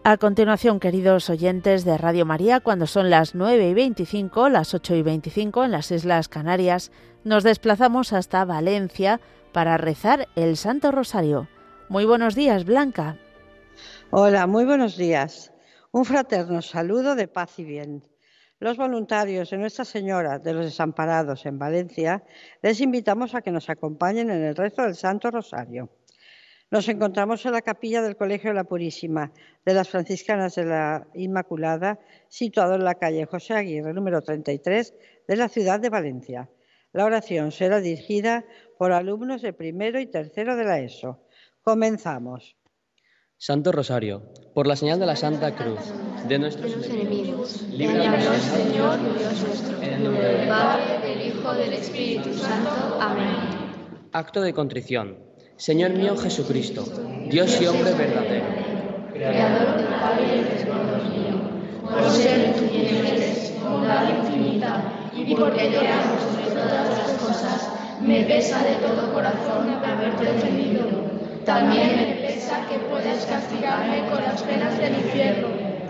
A continuación, queridos oyentes de Radio María, cuando son las 9:25, las 8:25 en las Islas Canarias, nos desplazamos hasta Valencia para rezar el Santo Rosario. Muy buenos días, Blanca. Hola, muy buenos días. Un fraterno saludo de paz y bien. Los voluntarios de Nuestra Señora de los Desamparados en Valencia les invitamos a que nos acompañen en el rezo del Santo Rosario. Nos encontramos en la capilla del Colegio de la Purísima de las Franciscanas de la Inmaculada, situado en la calle José Aguirre, número 33, de la ciudad de Valencia. La oración será dirigida por alumnos de primero y tercero de la ESO. Comenzamos. Santo Rosario, por la señal de la Santa Cruz, de nuestros enemigos, líbranos, Señor Dios nuestro, en el nombre del Padre, del Hijo, del Espíritu Santo. Amén. Acto de contrición. Señor mío Jesucristo, Dios y hombre verdadero, Creador del Padre y del mundo mío, por ser tú quien eres, bondad infinita, y porque yo amo sobre todas las cosas, me pesa de todo corazón haberte ofendido. También me pesa que puedas castigarme con las penas del infierno.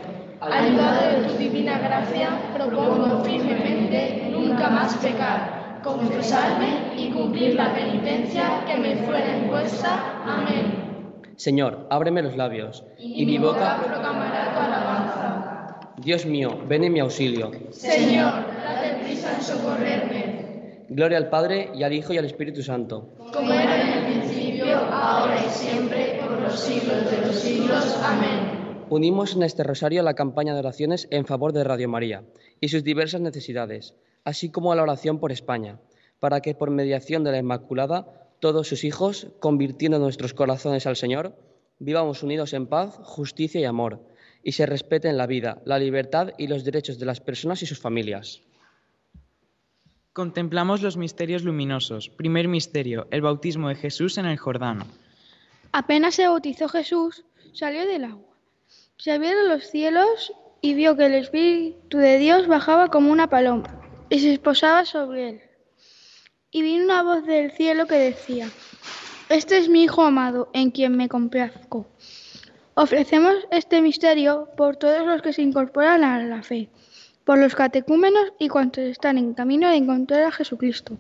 Ayudado de tu divina gracia, propongo firmemente nunca más pecar, confesarme y cumplir la penitencia que me fuera impuesta. Amén. Señor, ábreme los labios, y mi boca proclamará tu alabanza. Dios mío, ven en mi auxilio. Señor, date prisa en socorrerme. Gloria al Padre, y al Hijo, y al Espíritu Santo. Como era en el principio, ahora y siempre, por los siglos de los siglos. Amén. Unimos en este rosario la campaña de oraciones en favor de Radio María y sus diversas necesidades, así como a la oración por España, para que por mediación de la Inmaculada, todos sus hijos, convirtiendo nuestros corazones al Señor, vivamos unidos en paz, justicia y amor, y se respeten la vida, la libertad y los derechos de las personas y sus familias. Contemplamos los misterios luminosos. Primer misterio, el bautismo de Jesús en el Jordán. Apenas se bautizó Jesús, salió del agua. Se abrieron los cielos y vio que el Espíritu de Dios bajaba como una paloma y se posaba sobre él. Y vino una voz del cielo que decía: Este es mi Hijo amado, en quien me complazco. Ofrecemos este misterio por todos los que se incorporan a la fe, por los catecúmenos y cuantos están en camino de encontrar a Jesucristo.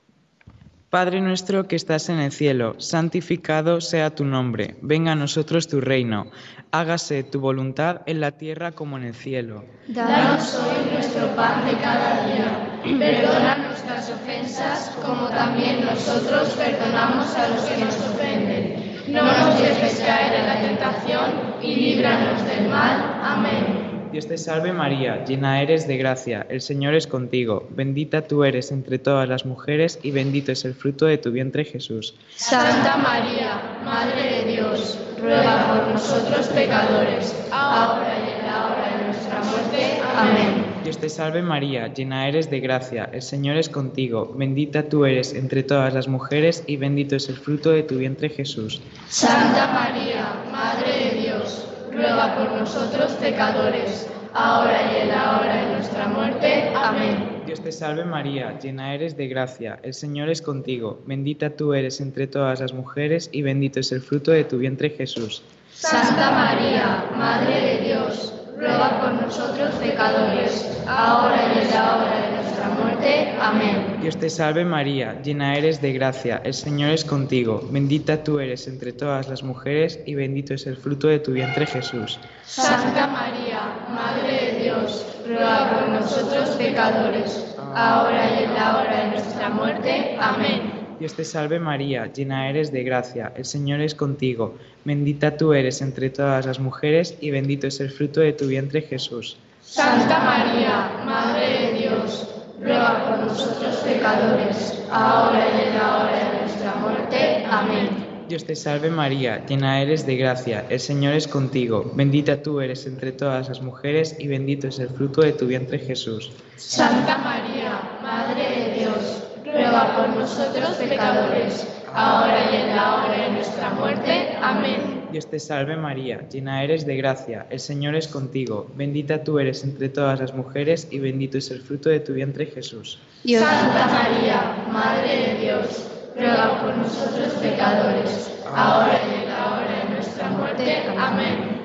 Padre nuestro que estás en el cielo, santificado sea tu nombre. Venga a nosotros tu reino. Hágase tu voluntad en la tierra como en el cielo. Danos hoy nuestro pan de cada día. Perdona nuestras ofensas, como también nosotros perdonamos a los que nos ofenden. No nos dejes caer en la tentación y líbranos del mal. Amén. Dios te salve María, llena eres de gracia, el Señor es contigo, bendita tú eres entre todas las mujeres y bendito es el fruto de tu vientre Jesús. Santa María, Madre de Dios, ruega por nosotros pecadores, ahora y en la hora de nuestra muerte. Amén. Dios te salve María, llena eres de gracia, el Señor es contigo, bendita tú eres entre todas las mujeres y bendito es el fruto de tu vientre Jesús. Santa María, Madre de Dios, ruega por nosotros pecadores, ahora y en la hora de nuestra muerte. Amén. Dios te salve María, llena eres de gracia, el Señor es contigo, bendita tú eres entre todas las mujeres y bendito es el fruto de tu vientre Jesús. Santa María, Madre de Dios, ruega por nosotros pecadores, ahora y en la hora de nuestra muerte. Amén. Dios te salve María, llena eres de gracia, el Señor es contigo, bendita tú eres entre todas las mujeres y bendito es el fruto de tu vientre Jesús. Santa María, Madre de Dios, ruega por nosotros pecadores, ahora y en la hora de nuestra muerte. Amén. Dios te salve María, llena eres de gracia, el Señor es contigo, bendita tú eres entre todas las mujeres y bendito es el fruto de tu vientre Jesús. Santa María, Madre de Dios, ruega por nosotros pecadores, ahora y en la hora de nuestra muerte. Amén. Dios te salve María, llena eres de gracia, el Señor es contigo, bendita tú eres entre todas las mujeres y bendito es el fruto de tu vientre Jesús. Santa María, Madre de Dios, ruega por nosotros pecadores, ahora y en la hora de nuestra muerte. Amén. Dios te salve María, llena eres de gracia, el Señor es contigo, bendita tú eres entre todas las mujeres y bendito es el fruto de tu vientre Jesús. Santa María, Madre de Dios, ruega por nosotros pecadores, ahora y en la hora de nuestra muerte. Amén.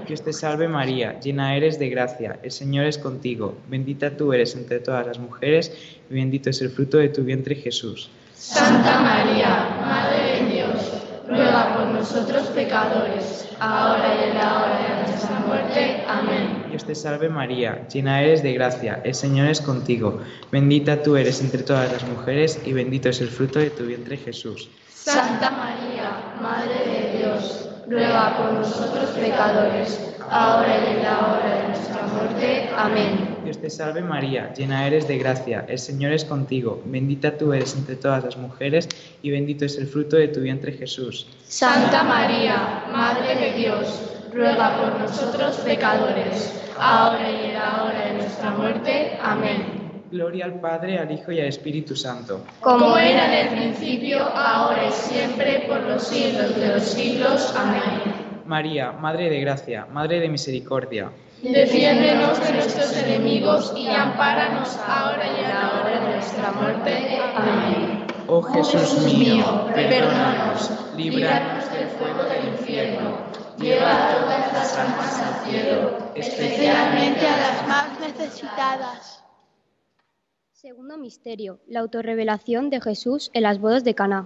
Dios te salve María, llena eres de gracia, el Señor es contigo, bendita tú eres entre todas las mujeres y bendito es el fruto de tu vientre Jesús. Santa María, Madre de Dios, ruega por nosotros pecadores, ahora y en la hora de nuestra muerte. Amén. Dios te salve María, llena eres de gracia, el Señor es contigo, bendita tú eres entre todas las mujeres y bendito es el fruto de tu vientre Jesús. Santa María, Madre de Dios, ruega por nosotros pecadores, ahora y en la hora de nuestra muerte. Amén. Dios te salve María, llena eres de gracia, el Señor es contigo, bendita tú eres entre todas las mujeres y bendito es el fruto de tu vientre Jesús. Santa María, Madre de Dios, ruega por nosotros pecadores, ahora y en la hora de nuestra muerte. Amén. Gloria al Padre, al Hijo y al Espíritu Santo. Como era en el principio, ahora y siempre, por los siglos de los siglos. Amén. María, Madre de gracia, Madre de misericordia. Defiéndenos de nuestros enemigos y ampáranos ahora y en la hora de nuestra muerte. Amén. Oh Jesús mío, perdónanos, líbranos del fuego del infierno, lleva a todas las almas al cielo, especialmente a las más necesitadas. Segundo misterio, la autorrevelación de Jesús en las bodas de Caná.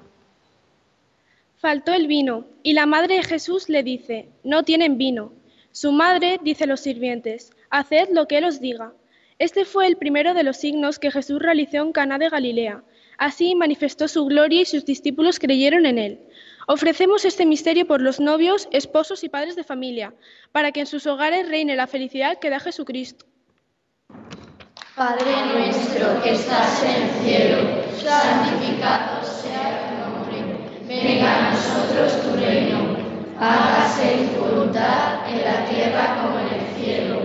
Faltó el vino, y la madre de Jesús le dice: no tienen vino. Su madre dice a los sirvientes: haced lo que él os diga. Este fue el primero de los signos que Jesús realizó en Caná de Galilea. Así manifestó su gloria y sus discípulos creyeron en él. Ofrecemos este misterio por los novios, esposos y padres de familia, para que en sus hogares reine la felicidad que da Jesucristo. Padre nuestro que estás en el cielo, santificado sea tu nombre. Venga a nosotros tu reino. Hágase tu voluntad en la tierra como en el cielo.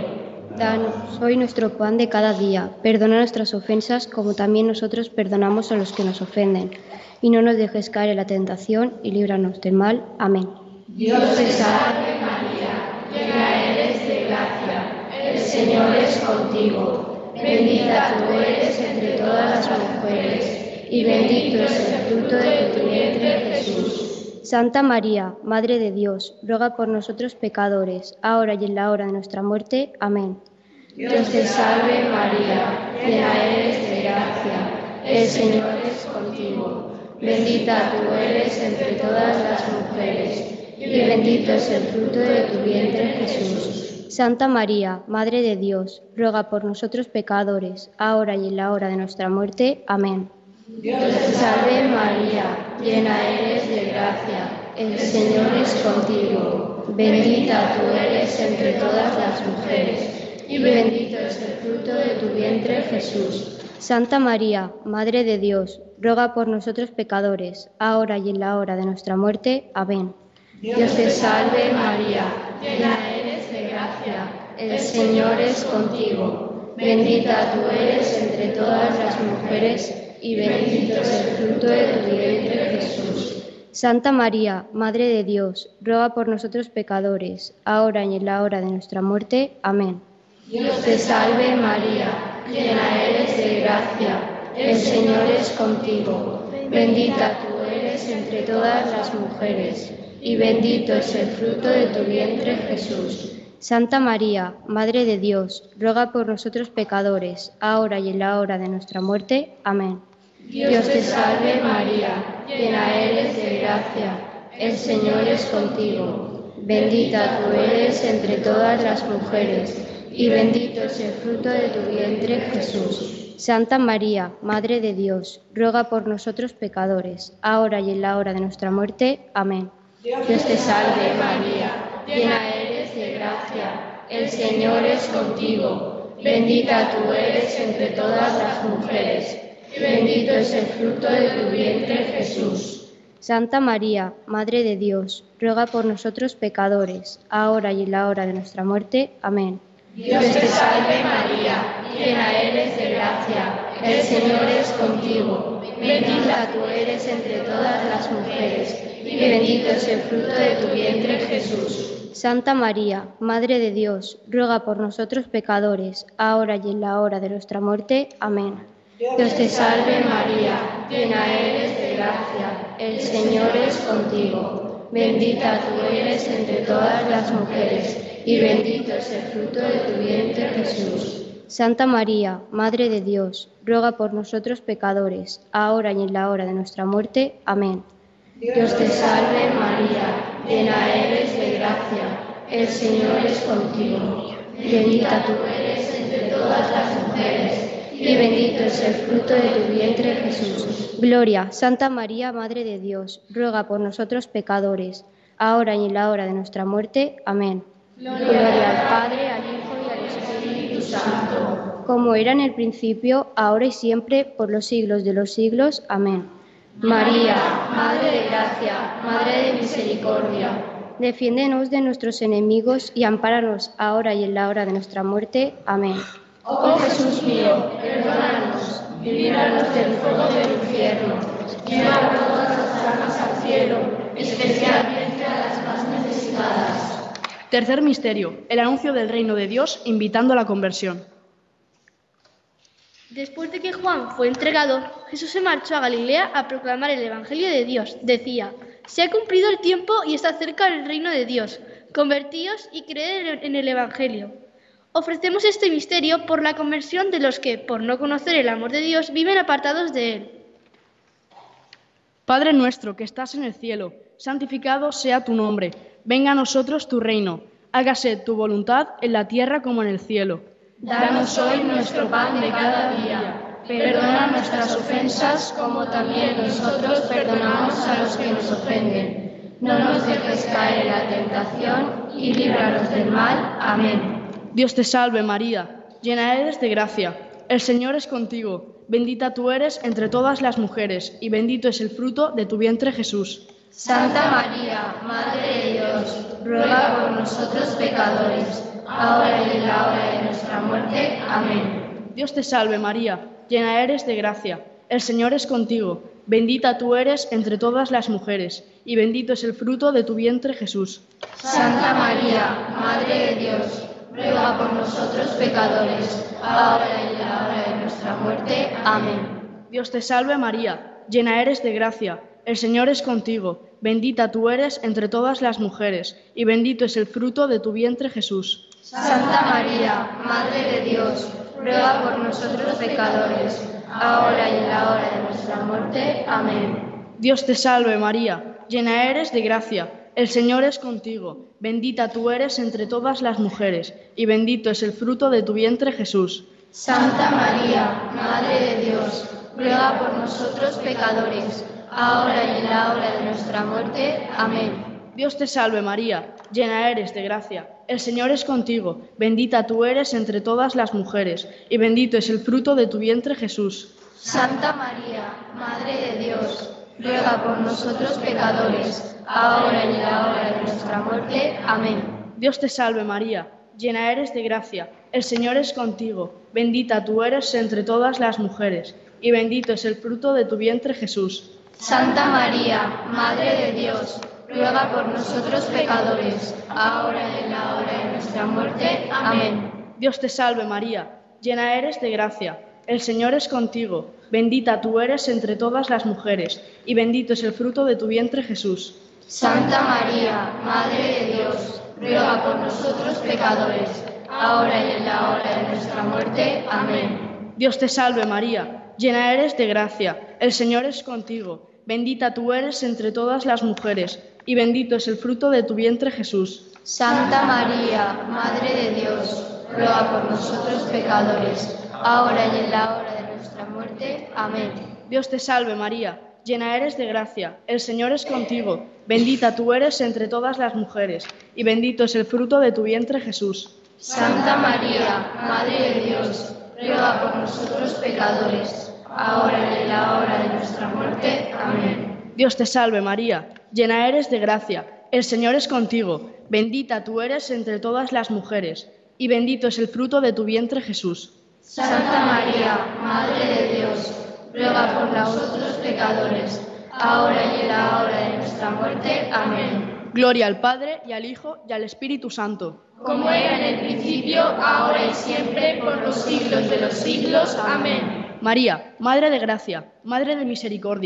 Danos hoy nuestro pan de cada día. Perdona nuestras ofensas como también nosotros perdonamos a los que nos ofenden. Y no nos dejes caer en la tentación y líbranos del mal. Amén. Dios te salve María, llena eres de gracia. El Señor es contigo. Bendita tú eres entre todas las mujeres, y bendito es el fruto de tu vientre, Jesús. Santa María, Madre de Dios, ruega por nosotros pecadores, ahora y en la hora de nuestra muerte. Amén. Dios te salve María, llena eres de gracia, el Señor es contigo. Bendita tú eres entre todas las mujeres, y bendito es el fruto de tu vientre, Jesús. Santa María, Madre de Dios, ruega por nosotros pecadores, ahora y en la hora de nuestra muerte. Amén. Dios te salve María, llena eres de gracia, el Señor es contigo. Bendita tú eres entre todas las mujeres, y bendito es el fruto de tu vientre, Jesús. Santa María, Madre de Dios, ruega por nosotros pecadores, ahora y en la hora de nuestra muerte. Amén. Dios te salve María, llena eres de gracia, el Señor es contigo. Bendita tú eres entre todas las mujeres, y bendito es el fruto de tu vientre, Jesús. Santa María, Madre de Dios, ruega por nosotros pecadores, ahora y en la hora de nuestra muerte. Amén. Dios te salve María, llena eres de gracia, el Señor es contigo. Bendita tú eres entre todas las mujeres, y bendito es el fruto de tu vientre, Jesús. Santa María, Madre de Dios, ruega por nosotros pecadores, ahora y en la hora de nuestra muerte. Amén. Dios te salve María, llena eres de gracia, el Señor es contigo. Bendita tú eres entre todas las mujeres, y bendito es el fruto de tu vientre, Jesús. Santa María, Madre de Dios, ruega por nosotros pecadores, ahora y en la hora de nuestra muerte. Amén. Dios te salve María, llena eres de gracia, el Señor es contigo. Bendita tú eres entre todas las mujeres, y bendito es el fruto de tu vientre, Jesús. Santa María, Madre de Dios, ruega por nosotros pecadores, ahora y en la hora de nuestra muerte. Amén. Dios te salve María, llena eres de gracia, el Señor es contigo. Bendita tú eres entre todas las mujeres, y bendito es el fruto de tu vientre, Jesús. Santa María, Madre de Dios, ruega por nosotros pecadores, ahora y en la hora de nuestra muerte. Amén. Dios te salve María, llena eres de gracia, el Señor es contigo. bendita tú eres entre todas las mujeres, y bendito es el fruto de tu vientre, Jesús. Santa María, Madre de Dios, ruega por nosotros pecadores, ahora y en la hora de nuestra muerte. Amén. Dios te salve María, llena eres de gracia, el Señor es contigo. Bendita tú eres entre todas las mujeres, y bendito es el fruto de tu vientre, Jesús. Gloria, Santa María, Madre de Dios, ruega por nosotros pecadores, ahora y en la hora de nuestra muerte. Amén. Gloria al Padre, al Hijo y al Espíritu Santo. Como era en el principio, ahora y siempre, por los siglos de los siglos. Amén. María, Madre de gracia, Madre de misericordia, defiéndenos de nuestros enemigos y ampáranos ahora y en la hora de nuestra muerte. Amén. Oh Jesús mío, perdónanos y líbranos del fuego del infierno. Lleva todas las almas al cielo, especialmente a las más necesitadas. Tercer misterio, el anuncio del reino de Dios invitando a la conversión. Después de que Juan fue entregado, Jesús se marchó a Galilea a proclamar el Evangelio de Dios. Decía: se ha cumplido el tiempo y está cerca el reino de Dios. Convertíos y creed en el Evangelio. Ofrecemos este misterio por la conversión de los que, por no conocer el amor de Dios, viven apartados de Él. Padre nuestro que estás en el cielo, santificado sea tu nombre. Venga a nosotros tu reino. Hágase tu voluntad en la tierra como en el cielo. Danos hoy nuestro pan de cada día. Perdona nuestras ofensas como también nosotros perdonamos a los que nos ofenden. No nos dejes caer en la tentación y líbranos del mal. Amén. Dios te salve María, llena eres de gracia. El Señor es contigo. Bendita tú eres entre todas las mujeres y bendito es el fruto de tu vientre Jesús. Santa María, Madre de Dios, ruega por nosotros pecadores, ahora y en la hora de nuestra muerte. Amén. Dios te salve María, llena eres de gracia. El Señor es contigo. Bendita tú eres entre todas las mujeres y bendito es el fruto de tu vientre Jesús. Santa María, Madre de Dios, ruega por nosotros pecadores, ahora y en la hora de nuestra muerte. Amén. Dios te salve María, llena eres de gracia. El Señor es contigo. Bendita tú eres entre todas las mujeres y bendito es el fruto de tu vientre Jesús. Santa María, Madre de Dios, ruega por nosotros pecadores, ahora y en la hora de nuestra muerte. Amén. Dios te salve María, llena eres de gracia. El Señor es contigo. Bendita tú eres entre todas las mujeres y bendito es el fruto de tu vientre Jesús. Santa María, Madre de Dios, ruega por nosotros pecadores, ahora y en la hora de nuestra muerte. Amén. Dios te salve María, llena eres de gracia. El Señor es contigo. Bendita tú eres entre todas las mujeres y bendito es el fruto de tu vientre Jesús. Santa María, Madre de Dios, ruega por nosotros pecadores, ahora y en la hora de nuestra muerte. Amén. Dios te salve María, llena eres de gracia. El Señor es contigo. Bendita tú eres entre todas las mujeres y bendito es el fruto de tu vientre Jesús. Santa María, Madre de Dios, ruega por nosotros pecadores, ahora y en la hora de nuestra muerte. Amén. Dios te salve María, llena eres de gracia. El Señor es contigo. Bendita tú eres entre todas las mujeres y bendito es el fruto de tu vientre Jesús. Santa María, Madre de Dios, ruega por nosotros pecadores, ahora y en la hora de nuestra muerte. Amén. Dios te salve María, llena eres de gracia. El Señor es contigo. Bendita tú eres entre todas las mujeres y bendito es el fruto de tu vientre Jesús. Santa María, Madre de Dios, ruega por nosotros pecadores, ahora y en la hora de nuestra muerte. Amén. Dios te salve María, llena eres de gracia. El Señor es contigo. Bendita tú eres entre todas las mujeres y bendito es el fruto de tu vientre Jesús. Santa María, Madre de Dios, ruega por nosotros pecadores, ahora y en la hora de nuestra muerte. Amén. Dios te salve María, llena eres de gracia. El Señor es contigo. Bendita tú eres entre todas las mujeres y bendito es el fruto de tu vientre Jesús. Santa María, Madre de Dios, ruega por nosotros pecadores, ahora y en la hora de nuestra muerte. Amén. Gloria al Padre, y al Hijo, y al Espíritu Santo. Como era en el principio, ahora y siempre, por los siglos de los siglos. Amén. María, Madre de gracia, Madre de misericordia,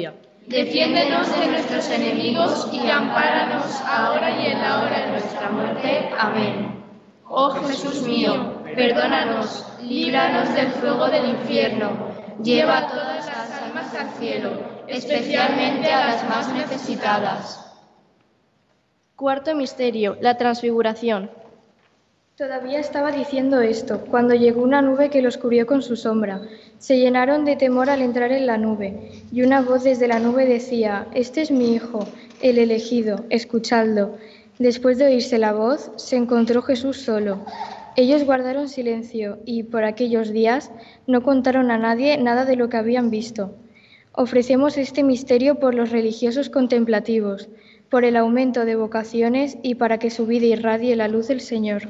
Defiéndenos de nuestros enemigos y ampáranos ahora y en la hora de nuestra muerte. Amén. Oh Jesús mío, perdónanos, líbranos del fuego del infierno, lleva todas las almas al cielo, especialmente a las más necesitadas. Cuarto misterio, la transfiguración. Todavía estaba diciendo esto, cuando llegó una nube que los cubrió con su sombra. Se llenaron de temor al entrar en la nube, y una voz desde la nube decía: «Este es mi Hijo, el elegido, escuchadlo». Después de oírse la voz, se encontró Jesús solo. Ellos guardaron silencio y, por aquellos días, no contaron a nadie nada de lo que habían visto. Ofrecemos este misterio por los religiosos contemplativos, por el aumento de vocaciones y para que su vida irradie la luz del Señor.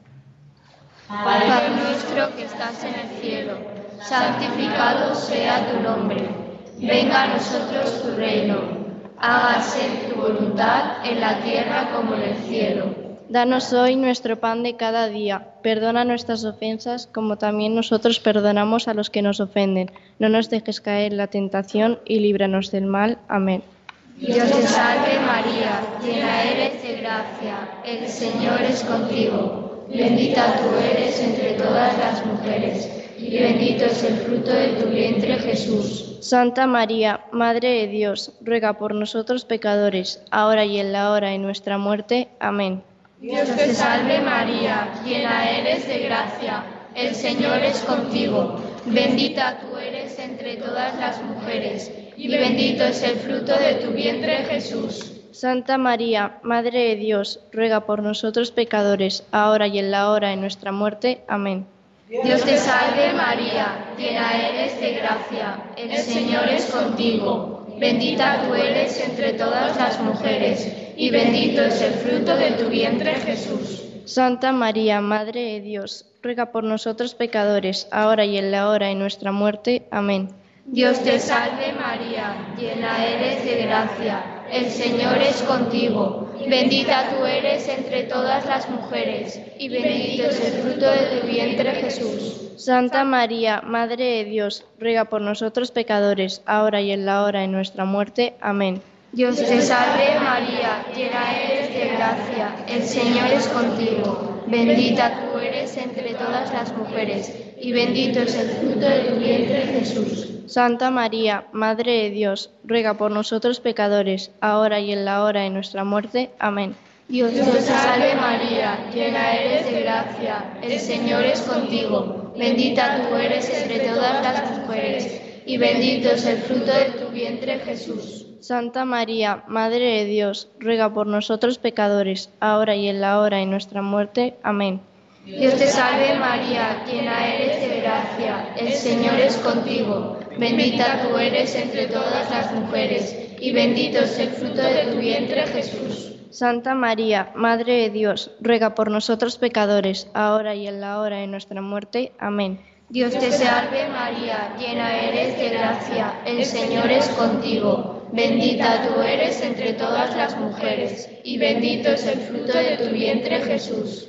Padre nuestro que estás en el cielo, santificado sea tu nombre. Venga a nosotros tu reino. Hágase tu voluntad en la tierra como en el cielo. Danos hoy nuestro pan de cada día. Perdona nuestras ofensas, como también nosotros perdonamos a los que nos ofenden. No nos dejes caer en la tentación y líbranos del mal. Amén. Dios te salve María, llena eres de gracia, el Señor es contigo. Bendita tú eres entre todas las mujeres, y bendito es el fruto de tu vientre, Jesús. Santa María, Madre de Dios, ruega por nosotros pecadores, ahora y en la hora de nuestra muerte. Amén. Dios te salve María, llena eres de gracia, el Señor es contigo. Bendita tú eres entre todas las mujeres, y bendito es el fruto de tu vientre, Jesús. Santa María, Madre de Dios, ruega por nosotros pecadores, ahora y en la hora de nuestra muerte. Amén. Dios te salve María, llena eres de gracia, el Señor es contigo. Bendita tú eres entre todas las mujeres, y bendito es el fruto de tu vientre, Jesús. Santa María, Madre de Dios, ruega por nosotros pecadores, ahora y en la hora de nuestra muerte. Amén. Dios te salve María, llena eres de gracia, el Señor es contigo. Bendita tú eres entre todas las mujeres, y bendito es el fruto de tu vientre, Jesús. Santa María, Madre de Dios, ruega por nosotros pecadores, ahora y en la hora de nuestra muerte. Amén. Dios te salve María, llena eres de gracia, el Señor es contigo. Bendita tú eres entre todas las mujeres, y bendito es el fruto de tu vientre, Jesús. Santa María, Madre de Dios, ruega por nosotros pecadores, ahora y en la hora de nuestra muerte. Amén. Dios te salve María, llena eres de gracia, el Señor es contigo. Bendita tú eres entre todas las mujeres, y bendito es el fruto de tu vientre, Jesús. Santa María, Madre de Dios, ruega por nosotros pecadores, ahora y en la hora de nuestra muerte. Amén. Dios te salve María, llena eres de gracia, el Señor es contigo. Bendita tú eres entre todas las mujeres, y bendito es el fruto de tu vientre, Jesús. Santa María, Madre de Dios, ruega por nosotros pecadores, ahora y en la hora de nuestra muerte. Amén. Dios te salve María, llena eres de gracia, el Señor es contigo. Bendita tú eres entre todas las mujeres, y bendito es el fruto de tu vientre, Jesús.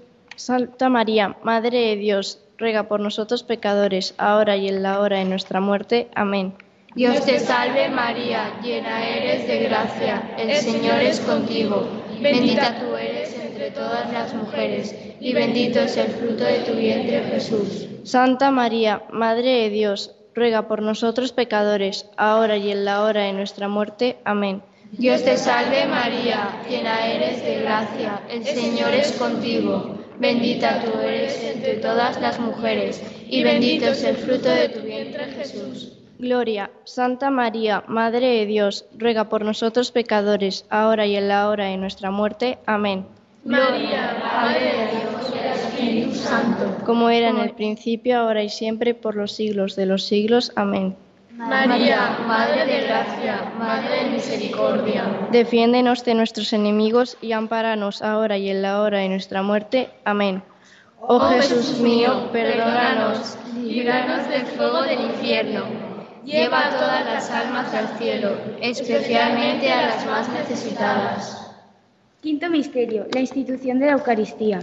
Santa María, Madre de Dios, ruega por nosotros pecadores, ahora y en la hora de nuestra muerte. Amén. Dios te salve María, llena eres de gracia, el Señor es contigo. Bendita tú eres entre todas las mujeres, y bendito es el fruto de tu vientre, Jesús. Santa María, Madre de Dios, ruega por nosotros pecadores, ahora y en la hora de nuestra muerte. Amén. Dios te salve María, llena eres de gracia, el Señor es contigo. Bendita tú eres entre todas las mujeres, y bendito es el fruto de tu vientre, Jesús. Gloria. Santa María, Madre de Dios, ruega por nosotros pecadores, ahora y en la hora de nuestra muerte. Amén. Gloria, Padre de Dios y al Espíritu Santo, como era en el principio, ahora y siempre, por los siglos de los siglos. Amén. María, Madre de gracia, Madre de misericordia, defiéndenos de nuestros enemigos y ampáranos ahora y en la hora de nuestra muerte. Amén. Oh Jesús mío, perdónanos, líbranos del fuego del infierno, lleva a todas las almas al cielo, especialmente a las más necesitadas. Quinto misterio, la institución de la Eucaristía.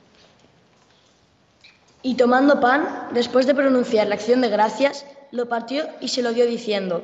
Y tomando pan, después de pronunciar la acción de gracias, lo partió y se lo dio diciendo: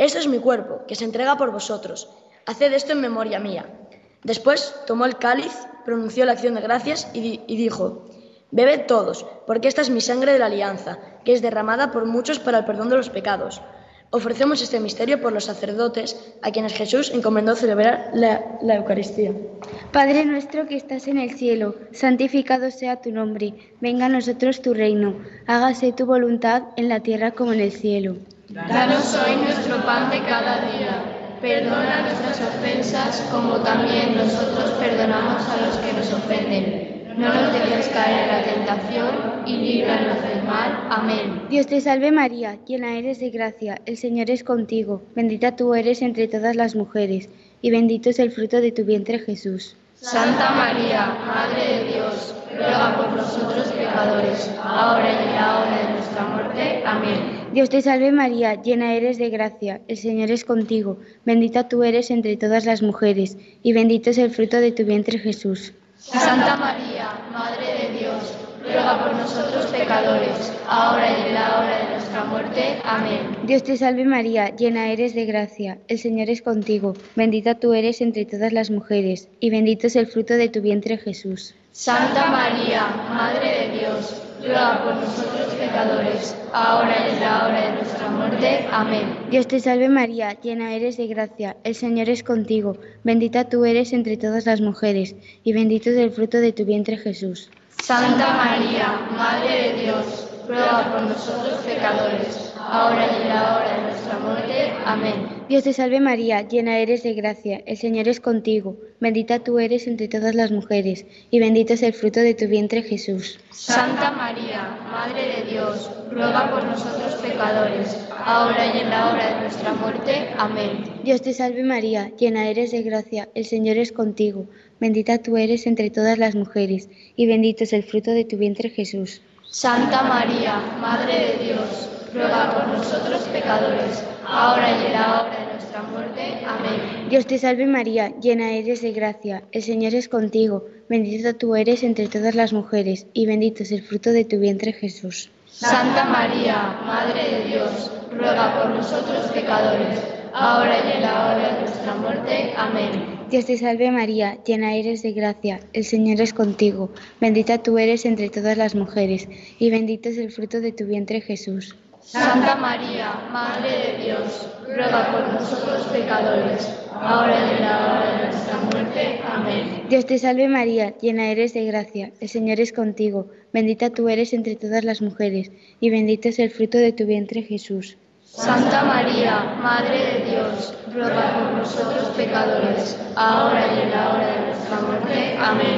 Esto es mi cuerpo, que se entrega por vosotros. Haced esto en memoria mía. Después tomó el cáliz, pronunció la acción de gracias y dijo: Bebed todos, porque esta es mi sangre de la alianza, que es derramada por muchos para el perdón de los pecados. Ofrecemos este misterio por los sacerdotes, a quienes Jesús encomendó celebrar la Eucaristía. Padre nuestro que estás en el cielo, santificado sea tu nombre. Venga a nosotros tu reino. Hágase tu voluntad en la tierra como en el cielo. Danos hoy nuestro pan de cada día. Perdona nuestras ofensas, como también nosotros perdonamos a los que nos ofenden. No nos dejes caer en la tentación y líbranos del mal. Amén. Dios te salve María, llena eres de gracia, el Señor es contigo. Bendita tú eres entre todas las mujeres, y bendito es el fruto de tu vientre Jesús. Santa María, Madre de Dios, ruega por nosotros pecadores, ahora y en la hora de nuestra muerte. Amén. Dios te salve María, llena eres de gracia, el Señor es contigo. Bendita tú eres entre todas las mujeres, y bendito es el fruto de tu vientre Jesús. Santa María, Madre de Dios, ruega por nosotros pecadores, ahora y en la hora de nuestra muerte. Amén. Dios te salve María, llena eres de gracia, el Señor es contigo. Bendita tú eres entre todas las mujeres, y bendito es el fruto de tu vientre Jesús. Santa María, Madre de Dios, ruega por nosotros pecadores, ahora y en la hora de nuestra muerte. Amén. Dios te salve María, llena eres de gracia, el Señor es contigo. Bendita tú eres entre todas las mujeres, y bendito es el fruto de tu vientre Jesús. Santa María, Madre de Dios, ruega por nosotros pecadores, ahora y en la hora de nuestra muerte. Amén. Dios te salve María, llena eres de gracia, el Señor es contigo. Bendita tú eres entre todas las mujeres, y bendito es el fruto de tu vientre Jesús. Santa María, Madre de Dios, ruega por nosotros pecadores, ahora y en la hora de nuestra muerte. Amén. Dios te salve María, llena eres de gracia, el Señor es contigo. Bendita tú eres entre todas las mujeres, y bendito es el fruto de tu vientre Jesús. Santa María, Madre de Dios, ruega por nosotros pecadores, ahora y en la hora de nuestra muerte. Amén. Dios te salve María, llena eres de gracia, el Señor es contigo. Bendita tú eres entre todas las mujeres, y bendito es el fruto de tu vientre Jesús. Santa María, Madre de Dios, ruega por nosotros pecadores, ahora y en la hora de nuestra muerte. Amén. Dios te salve María, llena eres de gracia, el Señor es contigo. Bendita tú eres entre todas las mujeres, y bendito es el fruto de tu vientre Jesús. Santa María, Madre de Dios, ruega por nosotros pecadores, ahora y en la hora de nuestra muerte. Amén. Dios te salve María, llena eres de gracia, el Señor es contigo. Bendita tú eres entre todas las mujeres, y bendito es el fruto de tu vientre Jesús. Santa María, Madre de Dios, ruega por nosotros pecadores, ahora y en la hora de nuestra muerte.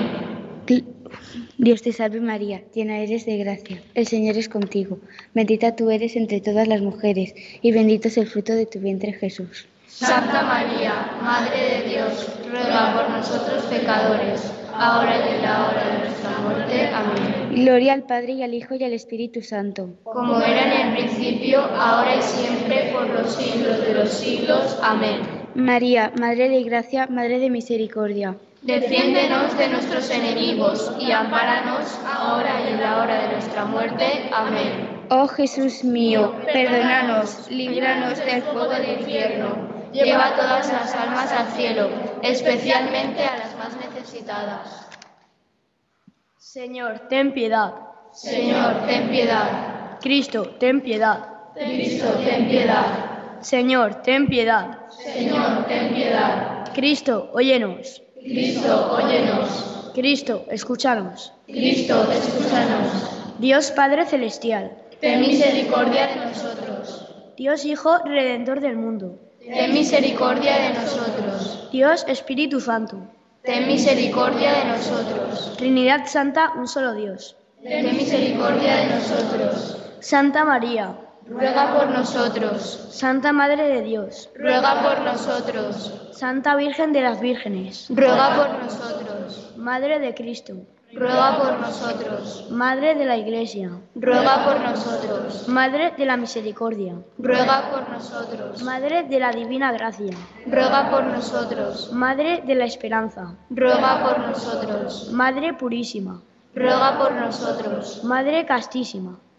Amén. Dios te salve María, llena eres de gracia, el Señor es contigo. Bendita tú eres entre todas las mujeres, y bendito es el fruto de tu vientre Jesús. Santa María, Madre de Dios, ruega por nosotros pecadores, ahora y en la hora de nuestra muerte. Amén. Gloria al Padre y al Hijo y al Espíritu Santo. Como era en el principio, ahora y siempre, por los siglos de los siglos. Amén. María, Madre de gracia, Madre de misericordia. Defiéndenos de nuestros enemigos y ampáranos ahora y en la hora de nuestra muerte. Amén. Oh Jesús mío, perdónanos, líbranos del fuego del infierno. Lleva todas las almas al cielo, especialmente a las más necesitadas. Señor, ten piedad. Señor, ten piedad. Cristo, ten piedad. Cristo, ten piedad. Señor, ten piedad. Señor, ten piedad. Cristo, óyenos. Cristo, óyenos. Cristo, escúchanos. Cristo, escúchanos. Dios Padre Celestial, ten misericordia de nosotros. Dios Hijo Redentor del mundo, ten misericordia de nosotros. Dios Espíritu Santo, ten misericordia de nosotros. Trinidad Santa, un solo Dios, ten misericordia de nosotros. Santa María, ruega por nosotros. Santa Madre de Dios, ruega por nosotros. Santa Virgen de las Vírgenes, ruega por nosotros. Madre de Cristo, ruega por nosotros. Madre de la Iglesia, ruega por nosotros. Madre de la Misericordia, ruega por nosotros. Madre de la Divina Gracia, ruega por nosotros. Madre de la Esperanza, ruega por nosotros. Madre Purísima, ruega por nosotros. Madre Castísima,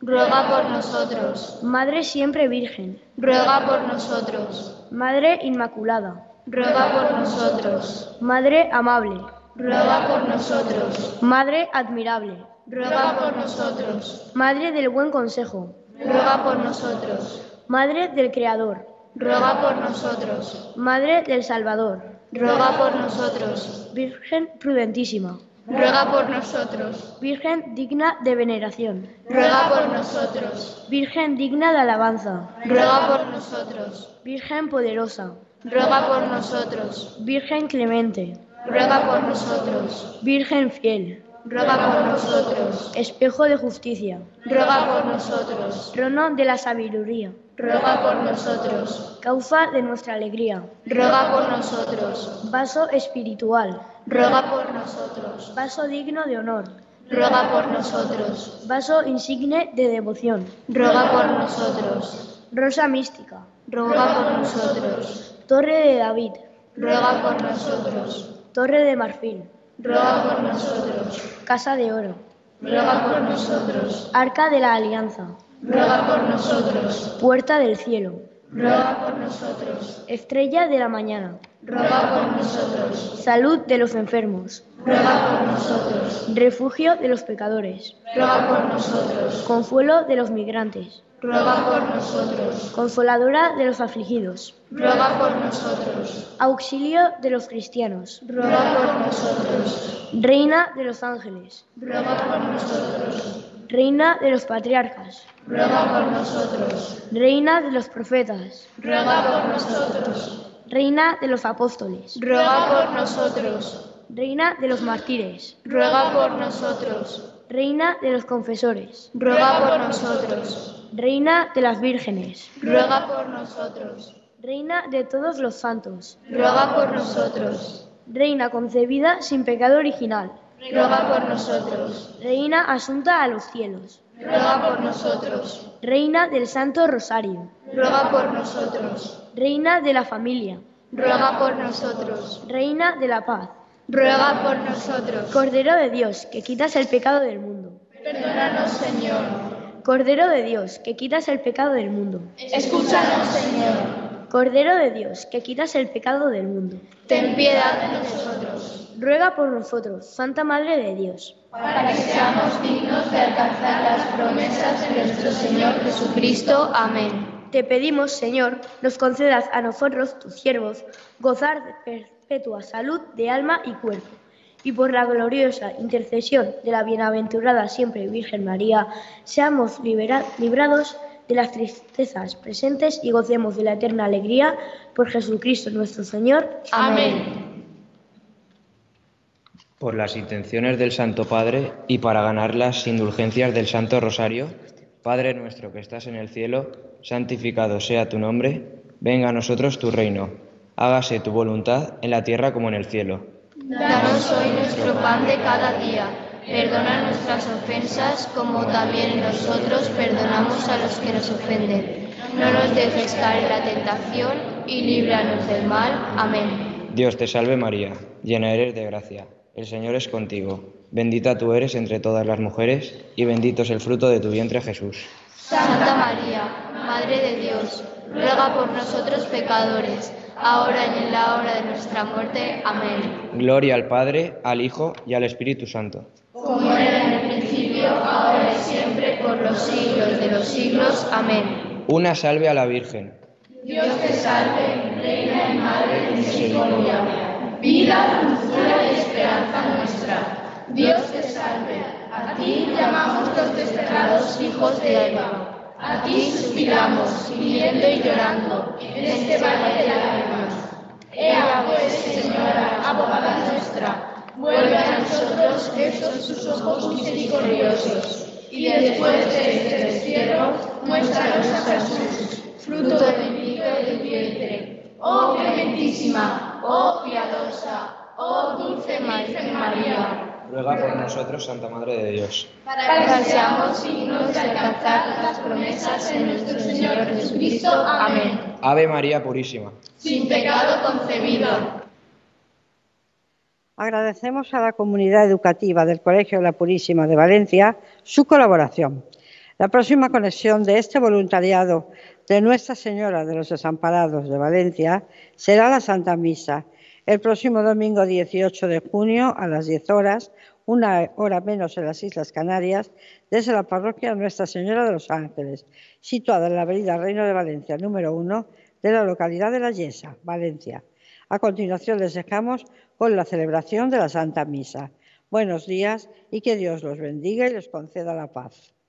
ruega por nosotros. Madre siempre Virgen, Ruega por nosotros. Madre Inmaculada, Ruega por nosotros. Madre amable, Ruega por nosotros. Madre admirable, Ruega por nosotros. Madre del buen consejo, Ruega por nosotros. Madre del Creador, Ruega por nosotros. Madre del Salvador, Ruega por nosotros. Virgen prudentísima, Ruega por nosotros. Virgen digna de veneración, Ruega por nosotros. Virgen digna de alabanza, Ruega por nosotros. Virgen poderosa, Ruega por nosotros. Virgen clemente, Ruega por nosotros. Virgen fiel, Ruega por nosotros. espejo de justicia, Ruega por nosotros. trono de la sabiduría, Ruega por nosotros. causa de nuestra alegría, Ruega por nosotros. vaso espiritual, Ruega por nosotros. vaso digno de honor, Ruega por nosotros. vaso insigne de devoción, Ruega por nosotros. rosa mística, Ruega por nosotros. torre de David, Ruega por nosotros. torre de marfil, Ruega por nosotros. casa de oro, Ruega por nosotros. arca de la alianza, Ruega por nosotros. puerta del cielo, Ruega por nosotros. estrella de la mañana, Ruega por nosotros. salud de los enfermos, Ruega por nosotros. refugio de los pecadores, Ruega por nosotros. consuelo de los migrantes, Ruega por nosotros. consoladora de los afligidos, Ruega por nosotros. auxilio de los cristianos, Ruega por nosotros. reina de los ángeles, Ruega por nosotros. reina de los patriarcas, Ruega por nosotros. reina de los profetas, Ruega por nosotros. reina de los apóstoles, Ruega por nosotros. reina de los mártires, Ruega por nosotros. reina de los confesores, Ruega por nosotros. reina de las vírgenes, Ruega por nosotros. reina de todos los santos, Ruega por nosotros. reina concebida sin pecado original, Ruega por nosotros. reina asunta a los cielos, Ruega por nosotros. reina del Santo Rosario, Ruega por nosotros. reina de la familia, Ruega por nosotros. reina de la paz, Ruega por nosotros. Cordero de Dios, que quitas el pecado del mundo. Perdónanos, Señor. Cordero de Dios, que quitas el pecado del mundo. Escúchanos, Señor. Cordero de Dios, que quitas el pecado del mundo. Ten piedad de nosotros, Ruega por nosotros, Santa Madre de Dios, para que seamos dignos de alcanzar las promesas de nuestro Señor Jesucristo. Amén. Te pedimos, Señor, nos concedas a nosotros, tus siervos, gozar de perpetua salud de alma y cuerpo, y por la gloriosa intercesión de la bienaventurada siempre Virgen María, seamos librados de las tristezas presentes y gocemos de la eterna alegría por Jesucristo nuestro Señor. Amén. Por las intenciones del Santo Padre y para ganar las indulgencias del Santo Rosario, Padre nuestro que estás en el cielo, santificado sea tu nombre, venga a nosotros tu reino, hágase tu voluntad en la tierra como en el cielo. Danos hoy nuestro pan de cada día, perdona nuestras ofensas como también nosotros perdonamos a los que nos ofenden. No nos dejes caer en la tentación y líbranos del mal. Amén. Dios te salve María, llena eres de gracia, el Señor es contigo, bendita tú eres entre todas las mujeres y bendito es el fruto de tu vientre Jesús. Santa María, Madre de Dios, ruega por nosotros pecadores, ahora y en la hora de nuestra muerte. Amén. Gloria al Padre, al Hijo y al Espíritu Santo. Como era en el principio, ahora y siempre, por los siglos de los siglos. Amén. Una salve a la Virgen. Dios te salve, Reina y Madre de misericordia, vida, dulzura y esperanza nuestra. Dios te salve, a ti llamamos los desterrados hijos de Eva. A ti suspiramos, gimiendo y llorando, en este valle de lágrimas. Ea pues, Señora, abogada nuestra, vuelve a nosotros estos tus ojos misericordiosos, y después de este destierro, muéstranos a Jesús, fruto bendito de tu vientre. Oh clementísima, oh piadosa, oh dulce Virgen María, Ruega por nosotros, Santa Madre de Dios. para que seamos dignos de alcanzar las promesas de nuestro Señor Jesucristo. Amén. Ave María Purísima. Sin pecado concebido. Agradecemos a la comunidad educativa del Colegio de la Purísima de Valencia su colaboración. La próxima conexión de este voluntariado de Nuestra Señora de los Desamparados de Valencia será la Santa Misa el próximo domingo 18 de junio a las 10 horas, 1 hora menos en las Islas Canarias, desde la parroquia Nuestra Señora de los Ángeles, situada en la avenida Reino de Valencia, número 1, de la localidad de La Yesa, Valencia. A continuación les dejamos con la celebración de la Santa Misa. Buenos días y que Dios los bendiga y les conceda la paz.